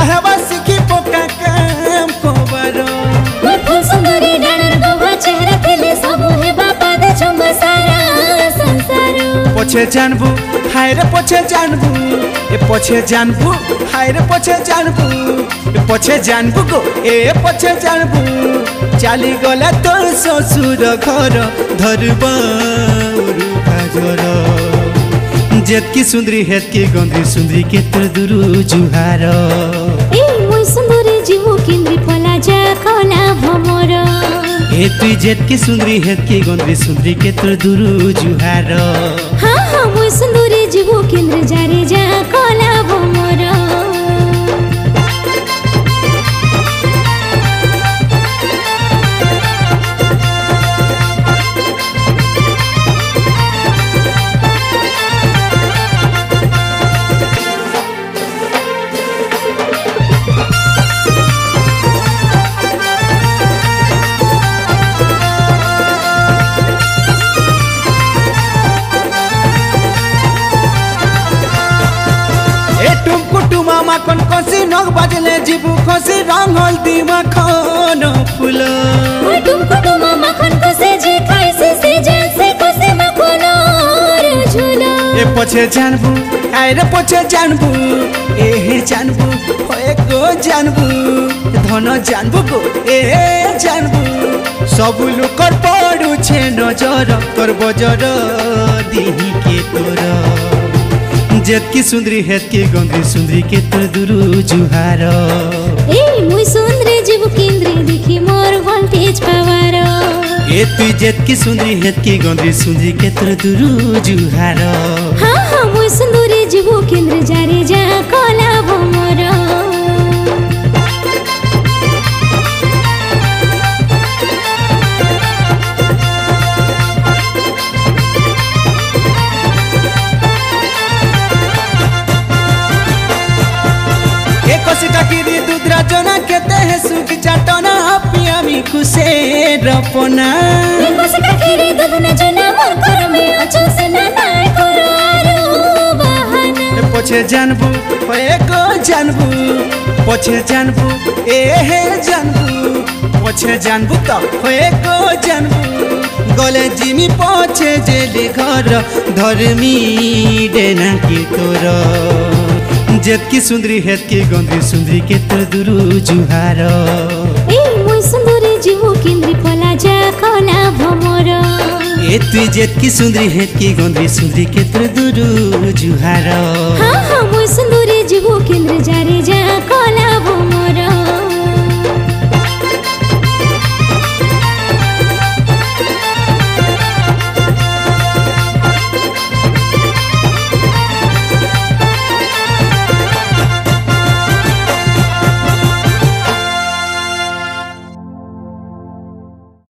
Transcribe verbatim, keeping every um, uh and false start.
कहवा सिखी पोका काम कोबारो मैं फूल सुंदरी डाणर गोवा चेहरा खेले सबु हे बापा दे चुम्बा सारा संसार पछे जानबू हाय रे पछे जानबू ए पछे जानबू हाय रे पछे जानबू ए पछे जानबू गो ए पछे जानबू चाली गला तोर ससुर घर धरबा रुखाजर जेतकी सुंदरी हेतकी गंधी सुंदरी के तोर दुरु जुहार ए मोय सुंदरी जीवो केंद्री पला जा कला भमर ए तुई जेतकी सुंदरी हेतकी गंधी सुंदरी के तोर दुरु जुहार हाँ हाँ मोय सुंदरी जीवो केंद्र जारे जा कला भमर माखन कसी नग बाजले जीबू खसी रंग हल्दी माखन फूल तुमको तुम माखन कसे जे खाई से से जान से कसे माखन झूला ए पछे जानबू आय रे पछे जानबू ए हे जानबू होए गो जानबू धन जानबू गो ए जानबू सब लोकर पड़ू छे नजर तोर बजर दिही के तोर जेतकी सुंदरी हेतकी गंधी सुंदरी के तोर दुरु जुहार ए मुई सुंदरी जीव केंद्री देखी मोर वोल्टेज पावर ए तुई जेतकी सुंदरी हेतकी गंधी सुंदरी के तोर दुरु जुहार हाँ हाँ मुई सुंदरी जीव केंद्र जारे जा कला भमर कसिटा किरी दुधरा जना केते है सुख चाटना पिया मी खुसे रपना कसिटा किरी दुधना जना मोर घर में अचो से ना ना करो बहाना पछे जानबू होए को जानबू पछे जानबू ए हे जानबू पछे जानबू तो होए को जानबू गले जिमी पछे जेली घर धर्मी देना की तोर जेतकी सुंदरी हेतकी गंधी सुंदरी के तोर दुरु जुहार ए मोय सुंदरी जीवो केंद्री पला जा कला भमर ए तुई जेतकी सुंदरी हेतकी गंधी सुंदरी के तोर दुरु जुहार हाँ हाँ मोय सुंदरी जीवो केंद्र जारे जा कला